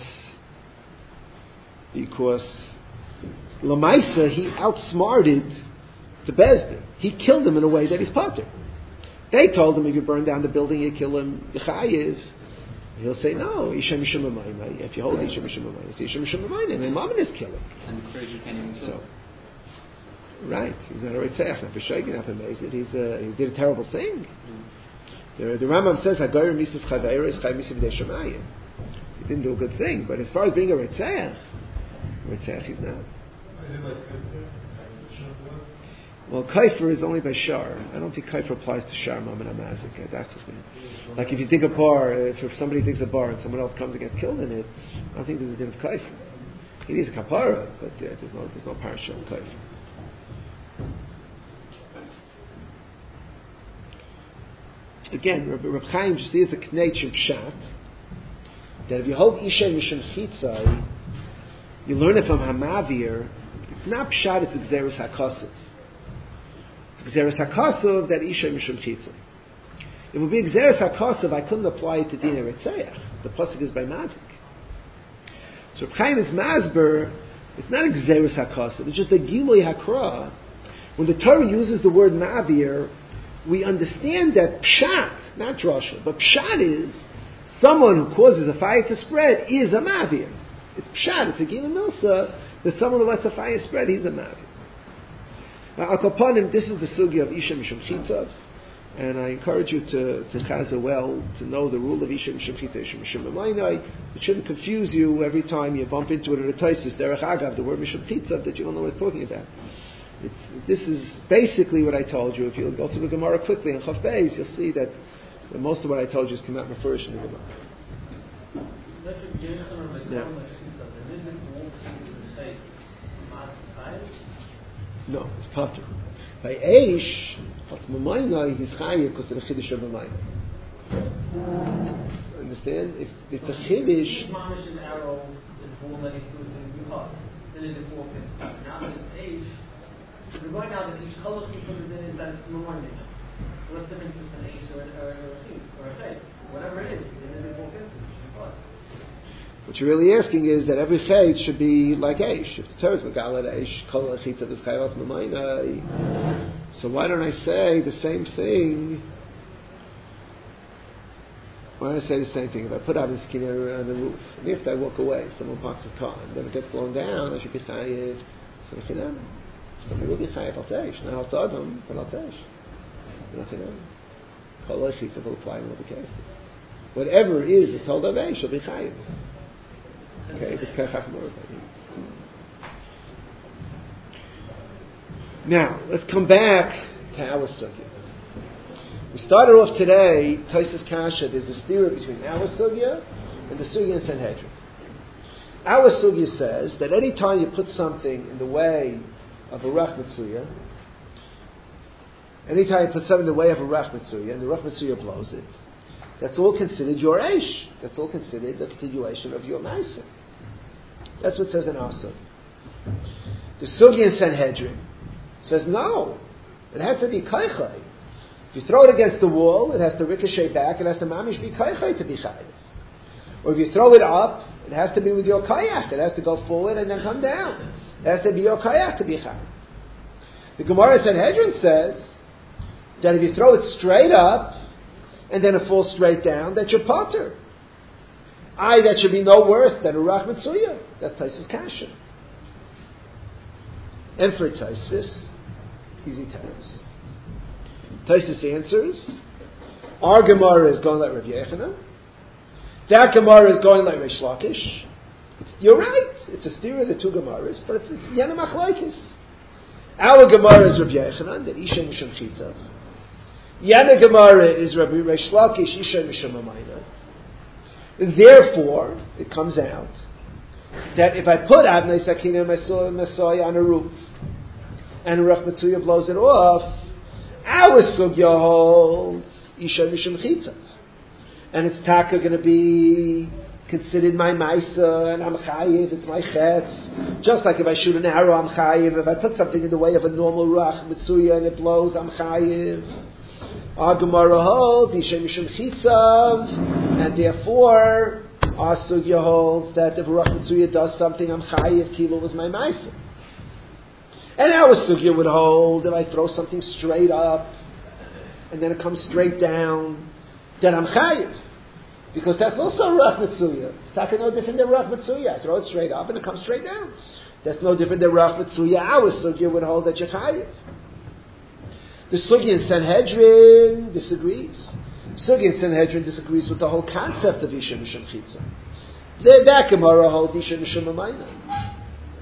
Lamaisa, he outsmarted the Bezdin. He killed him in a way that he's pater. They told him, if you burn down the building, you kill him, you're chayiv. He'll say, no, Isha Mishum Amayna. If you hold Isha Mishum Amayna, it's Isha Mishum Amayna. My mom is killing. And the clergy can't even kill. Right. He's not a Ritzach, not B'Shaygan, not B'Mezid. He did a terrible thing. The Rambam says, HaGoyer Mises Chaveir is Chay Mises B'dei Shemayim. He didn't do a good thing, but as far as being a Ritzach he's not. Well, kaifer is only by shar. I don't think kaifer applies to shar mammon amazik. That's the thing. Like if you think a bar, if somebody thinks a bar and someone else comes and gets killed in it, I don't think there's a difference kaifer. It is a kapara, but there's no parasha of kaifer. Again, Reb Chaim just sees the knetch of pshat that if you hold isha mishum chitzai, you learn it from Hamavir. It's not pshat; it's gzeres hakasuv. It's gzeres hakasuv that isha mishum chitzai. It would be gzeres hakasuv. I couldn't apply it to dina retzeach. The pasuk is by mazik. So Reb Chaim is masber. It's not a gzeres hakasuv. It's just a gilui hakra. When the Torah uses the word mavir, we understand that pshat, not drasha, but pshat is someone who causes a fire to spread is a mavir. It's pshat, it's a gila milsa, that someone who lets a fire spread, he's a mavir. Now, Al-Kapanim, this is the sugya of Isha Mishum Chitzav, and I encourage you to chaza well, to know the rule of Isha Mishum Chitzav, Isha Mishum Amainai. It shouldn't confuse you every time you bump into it at a taisis, Derech Agav, the word Mishum Chitzav, that you don't know what it's talking about. This is basically what I told you. If you'll go through the Gemara quickly in Chav Beis, you'll see that most of what I told you has come out first in the Gemara. No, it's Pater. By Eish, Fatmamaina, he's Chayiv because of the Chiddush of Mamayna. Understand? If it's a Chiddush. We're going out that each color he put it in is that it's Mamayna. What's the difference between an Eish or a Chid or a Chay? Whatever it is, it is a 4 What you're really asking is that every Chay should be like Eish. If the Torah is Megalat Eish, Kol Chitzav is Chayot Mamayna. So why don't I say the same thing? Why don't I say the same thing? If I put out a skin on the roof, and if I walk away, someone parks his car, and then it gets blown down, I should be Chayiv. So somebody will be chayav al teish, not al tzadam, but al teish. Nothing else. Kol Chitzav will apply in all the cases. Whatever it is, it's told of eish, will be chayav. Okay, this kachach more. Now let's come back to our sugya. We started off today. Taisus Kasha. There's a stira between our sugya and the sugya in Sanhedrin. Our sugya says that any time you put something in the way of a Rach Mitzuya, anytime you put something in the way of a Rach Mitzuya, and the Rach Mitzuya blows it, that's all considered your Eish. That's all considered the continuation of your Maisa. That's what it says in our sugya. The sugya in Sanhedrin says no. It has to be Kaichai. If you throw it against the wall, it has to ricochet back, it has to mamish be Kaichai to be Chayiv. Or if you throw it up, it has to be with your kayak. It has to go forward and then come down. It has to be your kayak to be chayav. The Gemara Sanhedrin says that if you throw it straight up and then it falls straight down, that you're potter. That should be no worse than a Rach Mitzuya. That's Taisus Kasha. And for Taisus, easy times. Taisus answers, our Gemara is going like Rav Yechanan. That Gemara is going like Reish Lakish. You're right. It's a stira of the two Gemaras, but it's Yana Machlaikis. Our Gemara is Rav Yechanan, that Isha Mishum Chitzav. Yana Gemara is Rabbi Reish Lakish, Isha Mishum Amayna. Therefore, it comes out that if I put Adnei Sakina Messiah on a roof, and Rach Mitzuya blows it off, our Sugya holds Isha Mishum Chitzav. And it's taka going to be considered my maisa, and I'm chayiv, it's my chetz. Just like if I shoot an arrow, I'm chayiv. If I put something in the way of a normal Rach Mitzuya and it blows, I'm chayiv. Our Gemara holds, Isha Mishum Chitzav, and therefore, our Sugya holds that if Rach Mitzuya does something, I'm chayiv, kilo was my maisa. And our Sugya would hold, if I throw something straight up, and then it comes straight down, then I'm chayiv. Because that's also Rach Mitzuya. It's not no different than Rach Mitzuya. I throw it straight up and it comes straight down. That's no different than Rach Mitzuya. Our Sugya would hold that you're chayiv. The Sugya in Sanhedrin disagrees. Sugya in Sanhedrin disagrees with the whole concept of Isha Mishum Chitza. That Gemara holds Isha Mishum Amayna.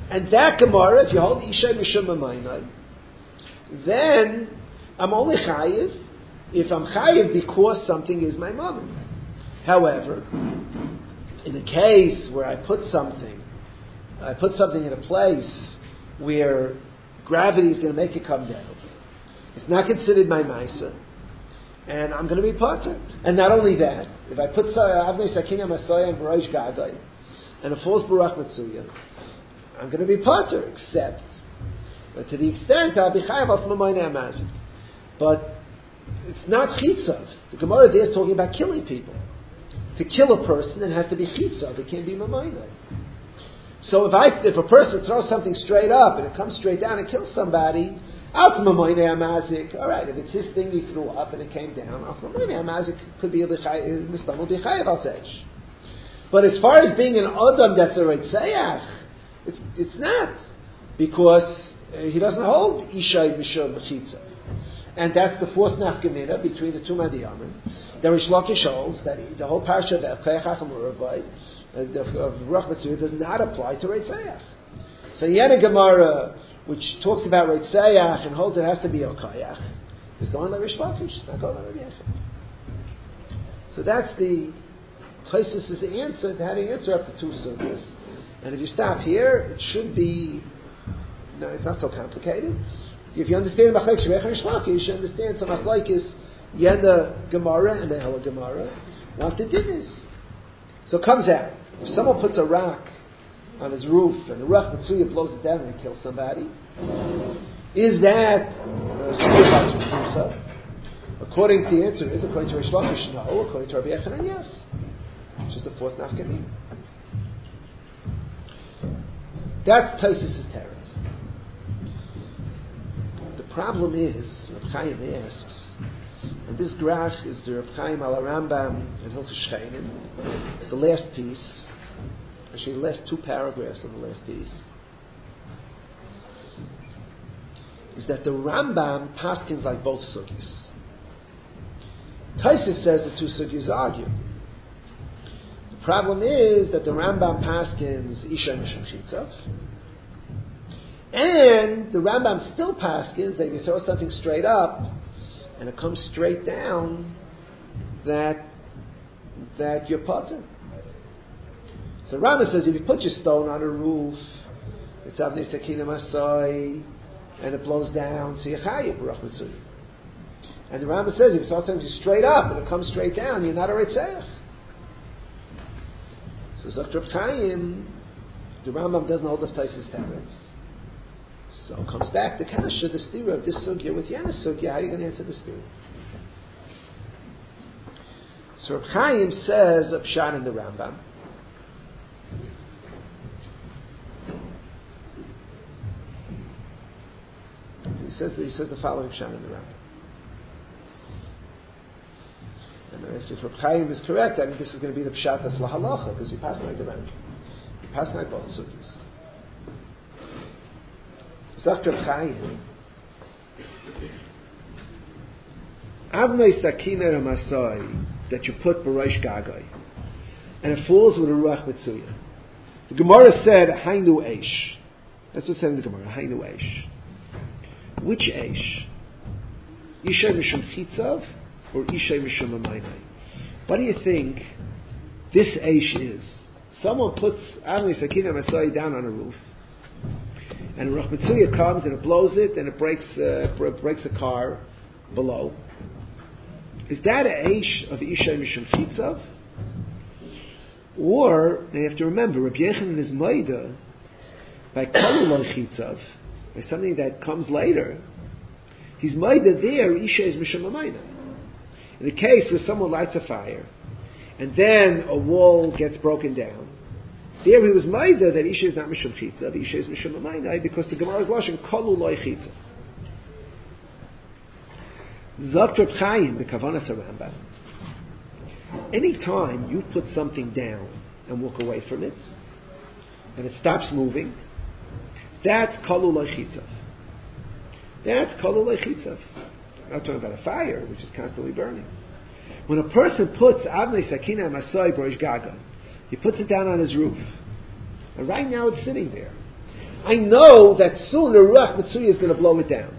And that Gemara, if you hold Ishay Mishum Amainai, then I'm only Chayiv if I'm Chayiv because something is my mom. However, in a case where I put something in a place where gravity is going to make it come down, it's not considered my Maisa, and I'm going to be potter. And not only that, if I put Avnei Sakina Masaya and Barosh Gagai, and it falls Baruch Matsuya, I'm going to be potter, except, but to the extent I'll be Chayav al Tmamayne Amazik. But it's not Chitzav. The Gemara there is talking about killing people. To kill a person, it has to be Chitzav. It can't be Mamayne. So if a person throws something straight up and it comes straight down and kills somebody, Al Tmamayne Amazik. All right, if it's his thing he threw up and it came down, Al Tmamayne Amazik could be Mistam will be Chayav al Tej. But as far as being an Adam that's a Reitzayach, it's not, because he doesn't hold Ishay Mishum Chitzav. And that's the fourth nafkamina between the two Madiyamim. The Rish Lakish holds that the whole parsha of Kayach HaCham Urabai, of Ruach Matzuyah, does not apply to Reitzayach. So yet a Gemara which talks about Reitzayach and holds it has to be Okayach is going like Rish Lakish, it's not going like Rabbi Yechon. So that's the Tosfos' answer to how to answer up to two sugyas. And if you stop here, it should be, no, it's not so complicated. If you understand Machlekes Rebbe and Shlaki, you should understand some Machlekes Yenda Gemara and the Hela Gemara, what the din is. So it comes out. If someone puts a rock on his roof and the Ruach Matsuya blows it down and kills somebody, is that according to the answer is, according to Rish Lakish, no. According to Rabbi Yechanan, yes. Which is the fourth nafkamina. That's Tosfos' teretz. The problem is, Reb Chaim asks, and this graph is the Reb Chaim al Rambam and Hilchos Shcheinim, the last piece, actually the last two paragraphs of the last piece, is that the Rambam paskins like both sugyas. Tosfos says the two sugyas argue. The problem is that the Rambam paskins Ishay Mishum Chitzav, and the Rambam still paskins that if you throw something straight up and it comes straight down, that you're potter. So Rambam says if you put your stone on a roof, it's Avnei Sakina Masai, and it blows down, so you're Chayiv Baruch Mitzvah. And the Rambam says if you throw something straight up and it comes straight down, you're not a Reitzayach. So Zok Reb Chaim, the Rambam doesn't hold of Tosfos' teretz. So it comes back to Kasha, the stira of this sugya with Yana sugya. How are you going to answer the stira? So Reb Chaim says a pshat in the Rambam. He says the following pshat in the Rambam. And if Reb Chaim is correct, I mean this is going to be the pshat that's lahalacha, because we pass like the Rambam. We pass like both sugyas. Sagt Reb Chaim, Avnei Sakina Masai that you put Barosh Gagai, and it falls with a Ruach Mitzuya. The Gemara said Hainu Eish. That's what it said in the Gemara. Hainu Eish. Which Eish? Ishay Mishum Chitzav or Ishay Mishum Amainai? What do you think this Eish is? Someone puts Avnei Sakina Masai down on a roof, and Ruach Mitzuya comes and it blows it and it breaks a car below. Is that an Eish of Ishay Mishum Chitzav? Or, they have to remember, Rabbi Yechanan is Maida by Kalulon Chitzav, by something that comes later. He's Maida there, Ishay is Mishum Amainai. In the case where someone lights a fire and then a wall gets broken down, there he was Maida that Isha is not Mishum Chitzav, Isha is Mishum Amainai, because the Gemara is Lashon Kolu Loi Chitzav. Zok Reb Chaim, the Kavanas Rambam. Any time you put something down and walk away from it, and it stops moving, that's Kolu Loi Chitzav. That's Kolu Loi Chitzav. I'm not talking about a fire, which is constantly burning. When a person puts Avnei Sakina Masai Barosh Gaga, he puts it down on his roof. And right now it's sitting there. I know that soon the Ruach Mitzuya is going to blow it down.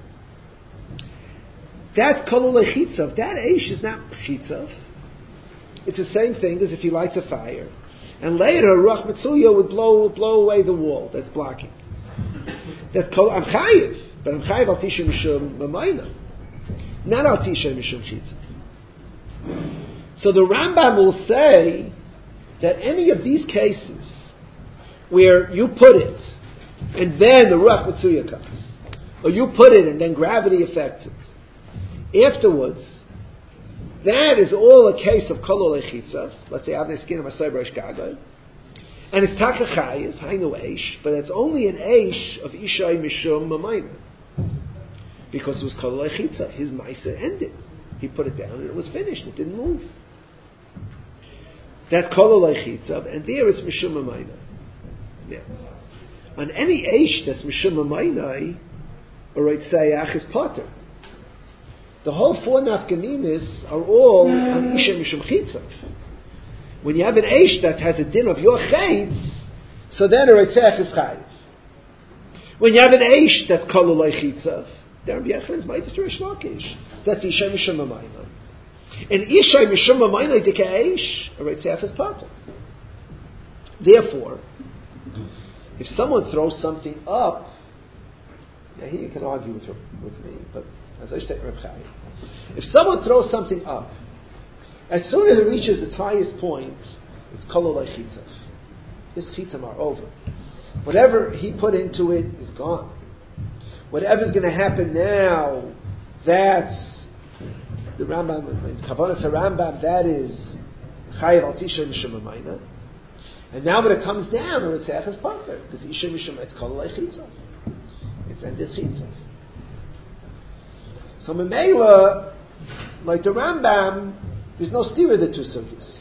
That's Kolol Echitzav. That Eish is not Chitzav. It's the same thing as if he lights a fire. And later, Ruach Mitzuya would blow away the wall that's blocking. That's Kol, I'm Chayiv. But I'm Chayiv Al Tisha Mishum Mamayna. Not Al Tisha Mishum Chitzav. So the Rambam will say that any of these cases where you put it and then the Ruach Mitzuya comes, or you put it and then gravity affects it, afterwards, that is all a case of Kolol Echitzav. Let's say Avnei Skin of Masay B'Reish Gagai, and it's Taka Chayiv, Hainu Eish, but it's only an Eish of Ishai Mishum Mamayna, because it was Kolol Echitzav. His Maisa ended. He put it down and it was finished. It didn't move. That's Kolol Echitzav, and there it's Mishum Mamayna. Now, on any Eish that's Mishum Mamayna, or Reit Sayach is Potter. The whole four nafkaminis are all on Isha Mishum Chitzav. When you have an Eish that has a din of your chayitz, so then a Reitzach is chayiv. When you have an Eish that's Kolol Chitzav, then Rabbi Yechon is Ma'it Rish Lakish. That's Isha Mishum Mamayna. And Isha Mishum Mamayna Dika Eish, a Reitzach is Potter. Therefore, if someone throws something up, now here you can argue with me, but as I state Reb Chaim, if someone throws something up, as soon as it reaches its highest point, it's Kolol Chitzav. His Chitzam are over. Whatever he put into it is gone. Whatever's going to happen now, that's the Rambam, in Kavanas HaRambam, that is Chayav Al Tisha Mishum Mamayna. And now when it comes down, it's Echas Pater, because Isha Mishum, it's Kolol Chitzav. It's ended Chitzav. So Memela, like the Rambam, there's no steer of the two sugyas.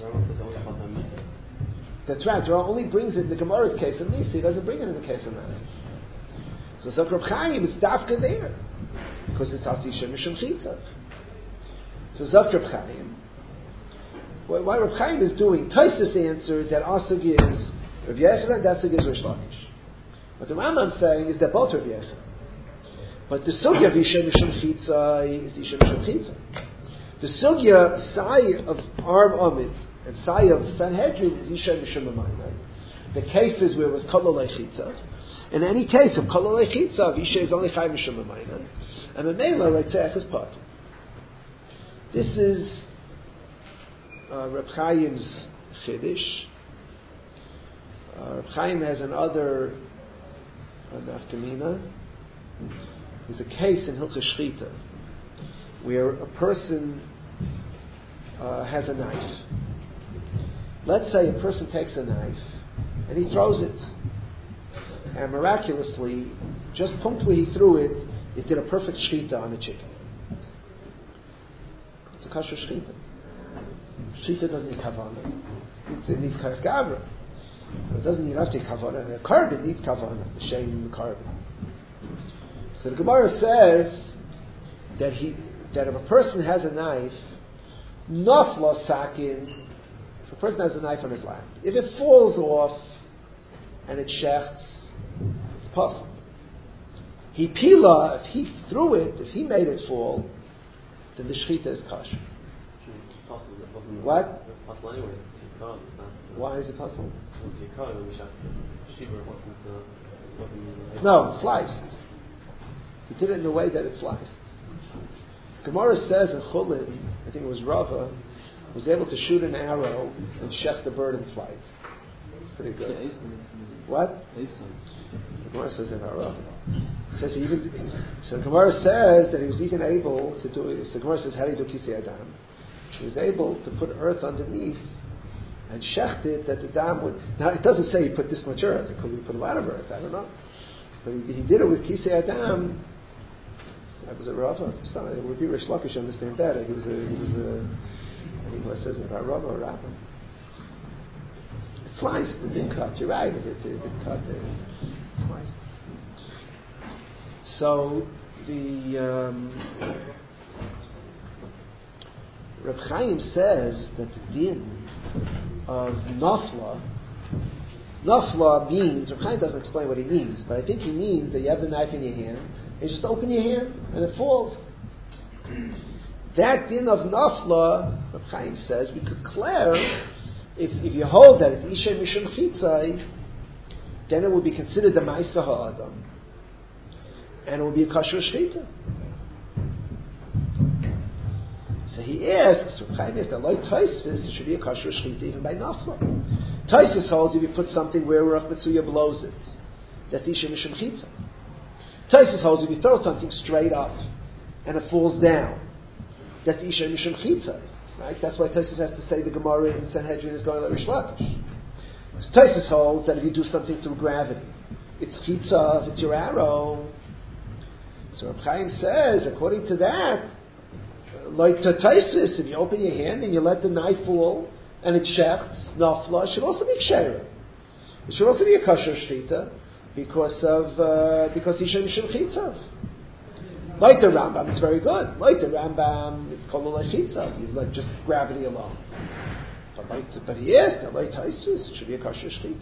That's right. Rambam only brings it in the Gemara's case of Nisi. He doesn't bring it in the case of Nasi. So Zok Reb Chaim, it's dafka there because it's Asisha Mishum Chitzav. So Zok Reb Chaim, what Reb Chaim is doing, Tosfos answered that our sugya is Reb Yechon, that sugya is Rish Lakish. What the Rambam is saying is that both Reb Yechon. But the sugya of Isha Mishum Chitza is Isha Mishum Chitza. The sugya Sai of Arv Amid and Sai of Sanhedrin is Isha Mishum Mamayna. The cases where it was Kolol Chitza. In any case of Kolol Chitza, Isha is only Chai Mishum Mamayna. And Memela Reitzach is part. This is Reb Chaim's Chiddush. Reb Chaim has another nafkamina. There's a case in Hilchos Shchita where a person has a knife. Let's say a person takes a knife and he throws it, and miraculously, just punct where he threw it, it did a perfect shchita on the chicken. It's a kosher shchita. Shchita doesn't need kavanah. It needs kavra. It doesn't need after kavanah. A carbon needs kavanah. The shame the carbon. So the Gemara says that if a person has a knife, nafla sakin, if a person has a knife on his lap, if it falls off and it shechts, it's possible. He pila, if he threw it, if he made it fall, then the shechita is kosher. What? It's possible anyway. Why is it possible? No, it's sliced. He did it in a way that it's sliced. Gemara says in Chulin, I think it was Rava, was able to shoot an arrow and shech the bird in flight. It's pretty good. What? The Gemara says in Rava. Says so Gemara says that he was even able to do it. So Gemara says, how do you do Kisei Adam? He was able to put earth underneath and shecht it that the dam would. Now it doesn't say he put this much earth. It could be put a lot of earth. I don't know. But he did it with Kisei Adam. That was a Rava. It would be Rish Lakish understand better. He was a I think what it says about Rava or Rava. It's sliced. It didn't cut. You're right. It didn't cut. It's sliced. So the Reb Chaim says that the din of nafla Nafla means, Reb Chaim doesn't explain what he means, but I think he means that you have the knife in your hand, and you just open your hand, and it falls. That din of Nafla, Reb Chaim says, we could clear, if you hold that it's Ishay Mishum Chitzai, then it would be considered the Maisa Ha'adam, and it would be a Kasher Shchita. So he asks, Reb Chaim asks, that like Taisvis, it should be a Kasher Shchita even by Nafla. Taisvis holds if you put something where Ruach Mitzuya blows it, that's Ishay Mishum Chitzai. Taisvis holds if you throw something straight up, and it falls down, that's Ishay Mishum Chitzai. Right? That's why Tosfos has to say the Gemara in Sanhedrin is going like Rish Lakish. So Tosfos holds that if you do something through gravity, it's Chitzav, it's your arrow. So Reb Chaim says, according to that, like to Tosfos, if you open your hand and you let the knife fall and it shechts, nafla, it should also be ksheira. It should also be a kasher shtita because Ishem Mishum Chitzav. Like the Rambam, it's very good. Like the Rambam, it's called a lechitza. You like just gravity alone. But he asked, like Taisus, it should be a kasher shchita.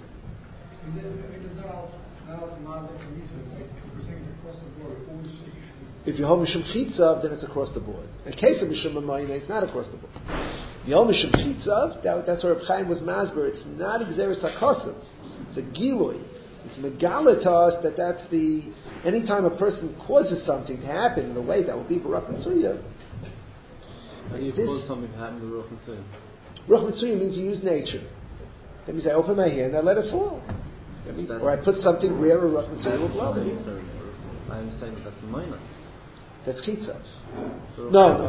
If you hold Mishum Chitzav, then it's across the board. In case of Mishum Mamayne, it's not across the board. If you hold Mishum Chitzav, that's where Reb Chaim was masber. It's not Gzeres HaKosav. It's a Gilui. It's megala to us that's the anytime a person causes something to happen in a way that will be Baruch Mitzuya. How do you cause something to happen to Baruch Mitzuya? Baruch Mitzuya means you use nature. That means I open my hand, I let it fall. That means, or I put something where a Baruch Mitzuya will blow it. I'm saying that's minor. That's chitzav. No,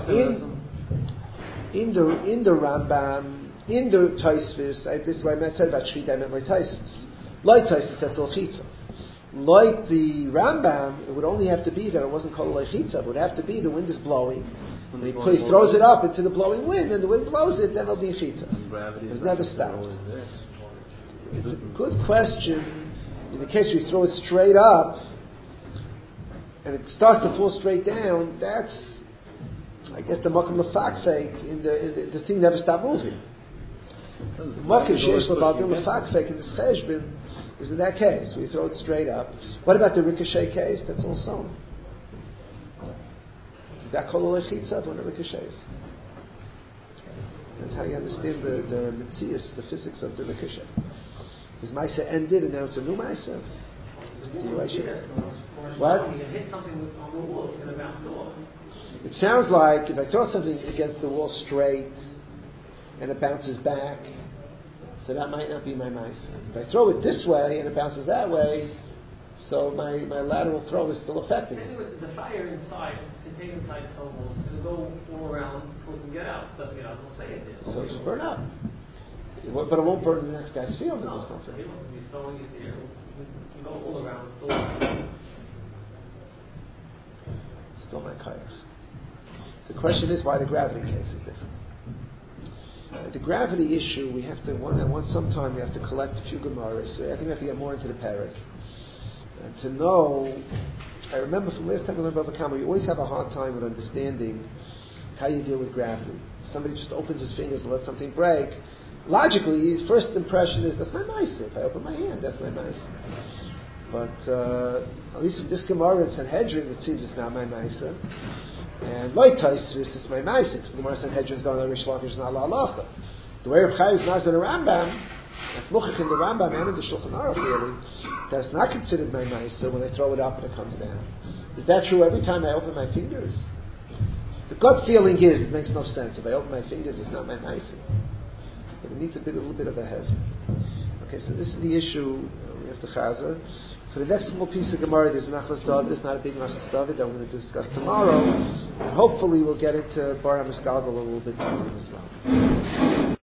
in the Rambam, in the Tosfos, this is why I said about Shchita, I meant like Tosfos. Like Tosfos, that's all chitzav. Like the Rambam, it would only have to be that it wasn't called like chitzav. It would have to be the wind is blowing, and he throws it up into the blowing wind, and the wind blows it, then it'll be chitzav. It never stops. It's a good question. In the case we throw it straight up, and it starts to fall straight down, that's, I guess, the makam lefakfek, in the thing never stopped moving. The makam sheish l'baldim lefakfek in this cheshbon is in that case. We throw it straight up. What about the ricochet case? That's also that kol lechitzav when it ricochets. That's how you understand the mitzias, the physics of the ricochet. His Maisa ended, and now it's a new Maisa. What? Hit something on the wall, it's going to bounce off. It sounds like if I throw something against the wall straight and it bounces back, so that might not be my Maisa. If I throw it this way and it bounces that way, so my lateral throw is still affecting it. Anyway, the fire inside, it's contained inside the stone wall, it's going to go all around so it can get out. It doesn't get out, it'll stay in there. So it'll just burn up. But it won't burn the next guy's field or something. He wants to be throwing it there. You can go all around. Still my kayach. So the question is why the gravity case is different. The gravity issue, we have to, sometime we have to collect a few Gemaras. I think we have to get more into the parak. And to know, I remember from last time we learned Bava Kama, you always have a hard time with understanding how you deal with gravity. If somebody just opens his fingers and lets something break, logically, his first impression is, that's my Maisa. If I open my hand, that's my Maisa. But at least with this Gemara in Sanhedrin, it seems it's not my Maisa. And like Tosfos, it's my Maisa. The Gemara Sanhedrin is going to Rish Lakish, not La Halacha. The way Reb Chaim is not in the Rambam, that's Muchach in the Rambam and in the Shulchan Aruch really, that's not considered my Maisa when I throw it up and it comes down. Is that true every time I open my fingers? The gut feeling is, it makes no sense. If I open my fingers, it's not my Maisa. But it needs a little bit of a hezbollah. Okay, so this is the issue. We have to chaza. For the next small piece of Gemara, there's Nachlas David. There's not a big Nachlas David that we're going to discuss tomorrow. And hopefully we'll get into Bar HaMisgalgal a little bit tomorrow as well.